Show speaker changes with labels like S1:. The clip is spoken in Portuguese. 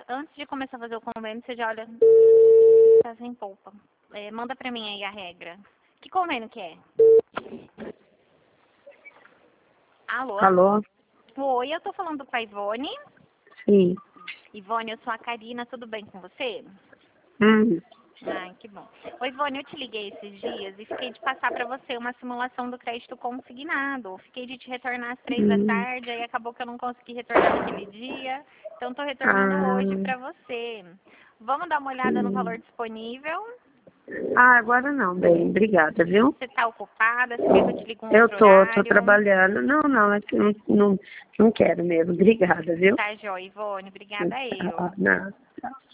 S1: Antes de começar a fazer o convênio, você já olha, tá sem polpa. Manda pra mim aí a regra. Que convênio que é? Alô?
S2: Alô?
S1: Oi, eu tô falando com a Ivone.
S2: Sim.
S1: Ivone, eu sou a Karina, tudo bem com você?
S2: Hum.
S1: Ai, que bom. Oi, Ivone, eu te liguei esses dias e fiquei de passar pra você uma simulação do crédito consignado. Fiquei de te retornar às 3 da tarde, aí acabou que eu não consegui retornar naquele dia. Então, tô retornando hoje pra você. Vamos dar uma olhada no valor disponível?
S2: Agora não, bem, obrigada, viu?
S1: Você tá ocupada? Você quer que eu te ligue um
S2: Eu
S1: outro
S2: tô
S1: horário?
S2: trabalhando. Não, é que não quero mesmo. Obrigada, viu?
S1: Tá, joia, Ivone. Obrigada eu.
S2: Não.